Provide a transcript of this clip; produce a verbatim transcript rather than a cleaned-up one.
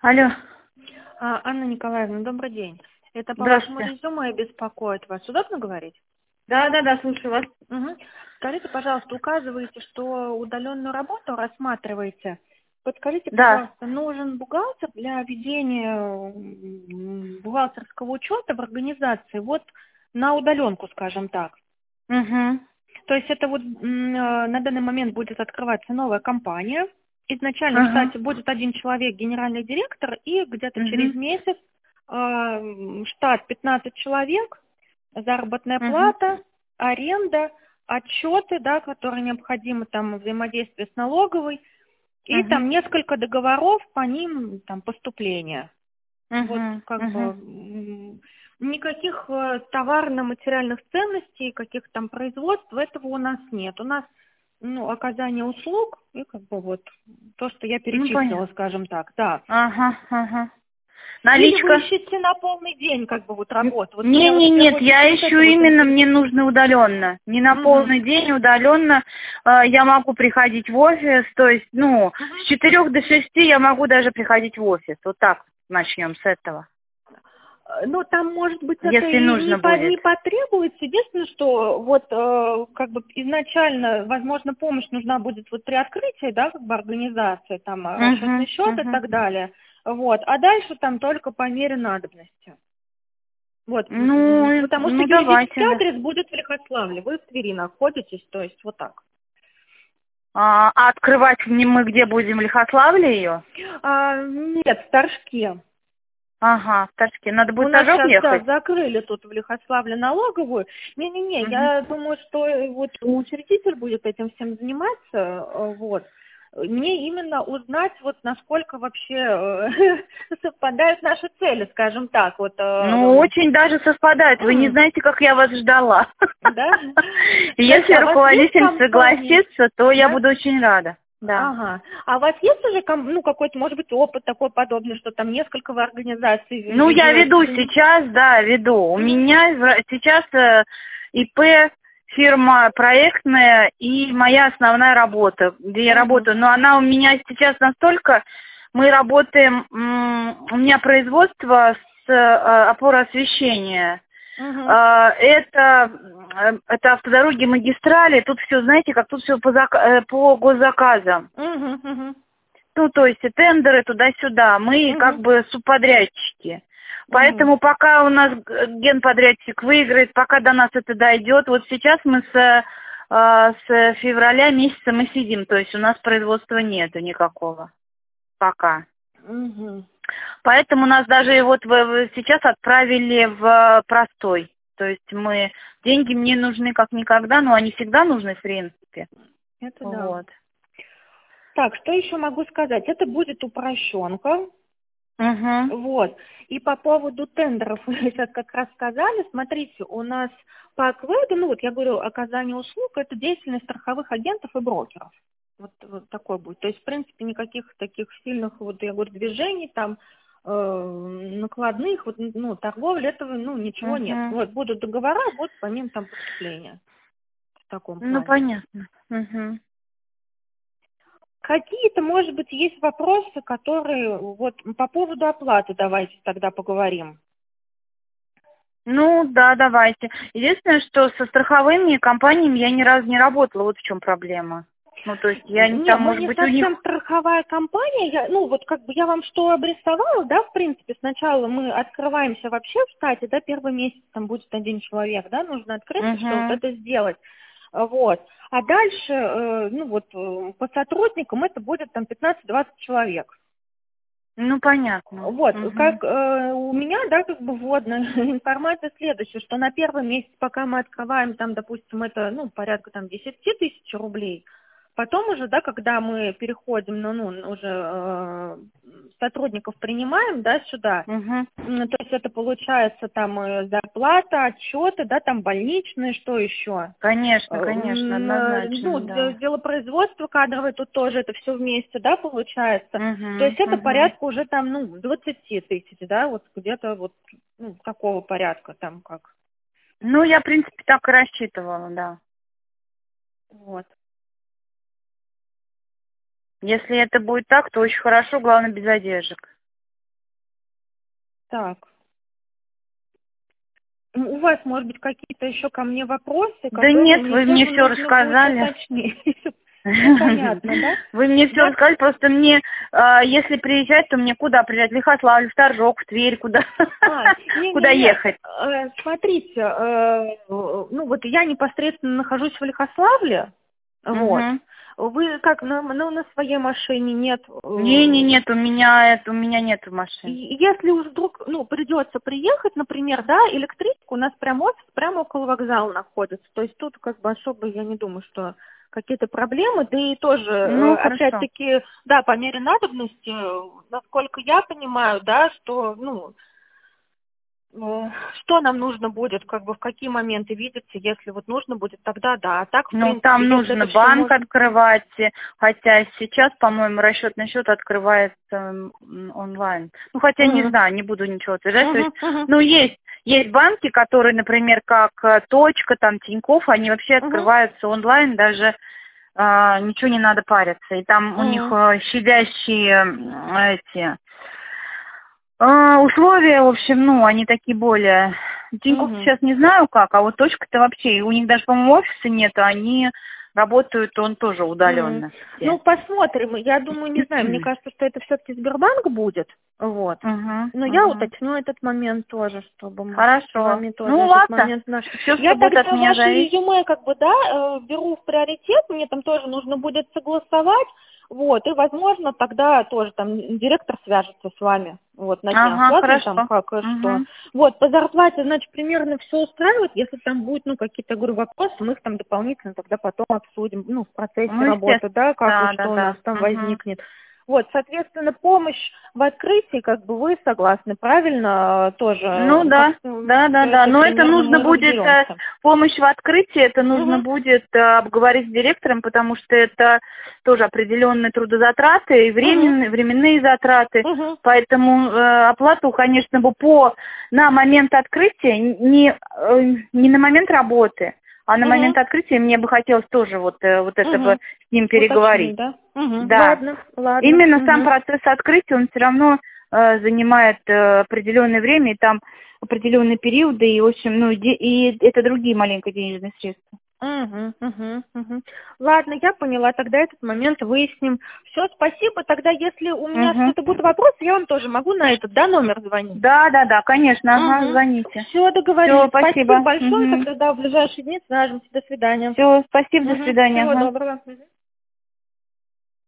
Алло. А, Анна Николаевна, добрый день. Это по вашему Здравствуйте. резюме беспокоит вас. Удобно говорить? Да, да, да, слушаю вас. Угу. Скажите, пожалуйста, указываете, что удаленную работу рассматриваете. Подскажите, Да. пожалуйста, нужен бухгалтер для ведения м, бухгалтерского учета в организации, вот на удаленку, скажем так. Угу. То есть это вот м, э, на данный момент будет открываться новая компания. Изначально в Ага. штате будет один человек, генеральный директор, и где-то через Угу. месяц э, м, штат пятнадцать человек, заработная Угу. плата, аренда, отчеты, да, которые необходимы, там взаимодействие с налоговой, и Угу. там несколько договоров, по ним там поступления. Вот Угу. как бы Угу. м, никаких э, товарно-материальных ценностей, каких там производств, этого у нас нет. У нас ну, оказание услуг и как бы вот то, что я Ну, перечислила, понятно. скажем так, да. Ага, ага. Или вы Наличка? ищете на полный день как бы вот Н- работу? Вот Не, меня вот не, в нет, первую очередь я вот ищу это вот именно, мне интересует. нужно удаленно. Не на Угу. полный день, удаленно. Э, Я могу приходить в офис, то есть, ну, Угу. с четырех до шести я могу даже приходить в офис. Вот так начнем с этого. Э, Ну, там, может быть, это Если и не, нужно по- не будет. потребуется. Единственное, что вот э, как бы изначально, возможно, помощь нужна будет вот при открытии, да, как бы организации, там, э, расчетный Угу, счет и угу. так далее. Вот. А дальше там только по мере надобности. Вот. М, Ну, Потому что ну юридический давайте, да. адрес будет в Лихославле. Вы в Твери находитесь, то есть вот так. А, а открывать не мы где будем, в Лихославле ее? А, нет, в Торжке. Ага, в Торжке. Надо У будет нас Торжок сейчас, да, ехать? закрыли тут в Лихославле налоговую. Не-не-не, Угу. я думаю, что э, вот учредитель будет этим всем заниматься, э, вот. Мне именно узнать, вот насколько вообще э, совпадают наши цели, скажем так, вот. э, Ну, м, очень даже совпадает. Вы не м, знаете, как я вас ждала. Да? Если Скажите, а у вас есть руководитель компания? согласится, то я Да? буду очень рада. Да. Ага. А у вас есть уже ком- ну, какой-то, может быть, опыт такой подобный, что там несколько вы организаций Ну, я ведете? веду сейчас, да, веду. У Мгм. меня в- сейчас э, ИП, фирма проектная и моя основная работа, где я Мгм. работаю. Но она у меня сейчас настолько... Мы работаем... м, У меня производство с э, опороосвещения. Мгм. Э, Это, э, это автодороги, магистрали. Тут все, знаете, как тут все по, зак- э, по госзаказам. Мгм. Мгм. Ну, то есть и тендеры туда-сюда. Мы как Мгм. бы субподрядчики. Мгм. Поэтому пока у нас г- генподрядчик выиграет, пока до нас это дойдет, вот сейчас мы с, э, с февраля месяца мы сидим, то есть у нас производства нету никакого пока. Мгм. Поэтому нас даже вот в- в- сейчас отправили в простой. То есть мы, деньги мне нужны как никогда, но они всегда нужны в принципе. Это да. Вот. Так, что еще могу сказать? Это будет упрощенка. Угу. Вот. И по поводу тендеров вы сейчас как раз сказали, смотрите, у нас по КВЭДу, ну вот я говорю, оказание услуг, это деятельность страховых агентов и брокеров. Вот, вот такой будет. То есть, в принципе, никаких таких сильных, вот я говорю, движений, там, э, накладных, вот, ну, торговли, этого, ну, ничего нет. Угу. Вот, будут договора, будут по ним там поступления в таком Ну, плане. понятно. Угу. Какие-то, может быть, есть вопросы, которые, вот, по поводу оплаты давайте тогда поговорим. Ну, да, давайте. Единственное, что со страховыми компаниями я ни разу не работала, вот в чем проблема. Ну, то есть я не Не, там, мы может не быть, у них... совсем страховая компания. Я, ну, вот как бы я вам что обрисовала, да, в принципе, сначала мы открываемся вообще в штате, да, первый месяц там будет один человек, да, нужно открыться, что вот Угу. это сделать. Вот. А дальше, э, ну вот, э, по сотрудникам это будет там пятнадцать-двадцать человек. Ну, понятно. Вот, Угу. как э, у меня, да, как бы вводная информация следующая, что на первый месяц, пока мы открываем там, допустим, это, ну, порядка там десять тысяч рублей, потом уже, да, когда мы переходим, ну, ну уже э, сотрудников принимаем, да, сюда, Угу. м, то есть это получается там э, зарплата, отчеты, да, там больничные, что еще? Конечно, конечно, М, э, однозначно, Ну, де- да. делопроизводство кадровое тут тоже это все вместе, да, получается. То Угу. есть это Угу. порядка уже там, ну, двадцать тысяч, да, вот где-то вот, ну, такого порядка там как. Ну, я, в принципе, так и рассчитывала, да. Вот. Если это будет так, то очень хорошо, главное, без задержек. Так. У вас, может быть, какие-то еще ко мне вопросы? Да нет, вы мне все нужно рассказали. будет уточнить. Ну, понятно, да? Вы мне все Да. рассказали, просто мне, э, если приезжать, то мне куда приезжать? В Лихославль, в Торжок, в Тверь, куда? А, не, Куда не, не. ехать? Э, Смотрите, э, ну вот я непосредственно нахожусь в Лихославле, вот. Мгм. Вы как, на, на, на своей машине нет? э, Не, не, нет, у меня это, у меня нет машины. И Если уж вдруг, ну, придется приехать, например, да, электричка у нас прям офис прямо около вокзала находится. То есть тут как бы особо я не думаю, что какие-то проблемы. Да и тоже, э, Ну, хорошо. опять-таки, да, по мере надобности, э, насколько я понимаю, да, что, ну, э, что нам нужно будет, как бы в какие моменты видеться, если вот нужно будет, тогда да. А так, в Ну, принципе, там если нужно это всё банк можно... открывать, э, хотя сейчас, по-моему, расчетный счет открывается м, онлайн. Ну, хотя не Мгм. знаю, не буду ничего утверждать. То есть, Мгм, мгм, ну, есть, есть банки, которые, например, как э, Точка, там, Тинькофф, они вообще мгм, открываются онлайн, даже а, ничего не надо париться. И там у них мгм, э, щадящие м, эти а, условия, в общем, ну, они такие более... Тинькофф мгм. сейчас не знаю как, а вот Точка-то вообще, у них даже, по-моему, офиса нет, они работают, он тоже М. удаленно Ну, все. посмотрим. Я думаю, не знаю, мне кажется, что это все-таки Сбербанк будет. Вот. Угу, Но я угу. уточню этот момент тоже, чтобы мы с Хорошо. вами тоже Ну, этот ладно. момент наш. Все, Я что будет от тогда меня ваше зависит. резюме как бы, да, э, беру в приоритет, мне там тоже нужно будет согласовать. Вот, и, возможно, тогда тоже там директор свяжется с вами, вот, на днях, Ага, ладно, там, хорошо. как и что. Угу. Вот, по зарплате, значит, примерно все устраивает, если там будет, ну, какие-то, говорю, вопросы, мы их там дополнительно тогда потом обсудим, ну, в процессе Ну, работы, естественно. да, как и Да, да, что у нас да. там Угу. возникнет. Вот, соответственно, помощь в открытии, как бы вы согласны, правильно, э, тоже, Ну э, как да, да, да, все да. это Но это примерно нужно мы будет э, разберемся. помощь в открытии, это нужно Угу, будет э, обговорить с директором, потому что это тоже определенные трудозатраты и угу, временные, временные затраты. угу, Поэтому э, оплату, конечно, бы по на момент открытия, не, э, не на момент работы, а на угу, момент открытия мне бы хотелось тоже вот, э, вот это бы угу. с ним Уточнить, переговорить. да? Угу. Да. Ладно, ладно. Именно сам Угу. процесс открытия, он все равно э, занимает э, определенное время, и там определенные периоды, и, в общем, ну, де- и это другие маленькие денежные средства. Угу, угу, угу. Ладно, я поняла, тогда этот момент выясним. Все, спасибо. Тогда, если у меня Угу. что-то будут вопросы, я вам тоже могу на этот, да, номер звонить? Да, да, да, конечно, ага, Угу. звоните. Все, Все, договорились. Спасибо спасибо. большое. Угу. Тогда да, в ближайшие дни свяжемся. До свидания. Все, спасибо, до Угу. свидания. Всего Ага. доброго. Мгм.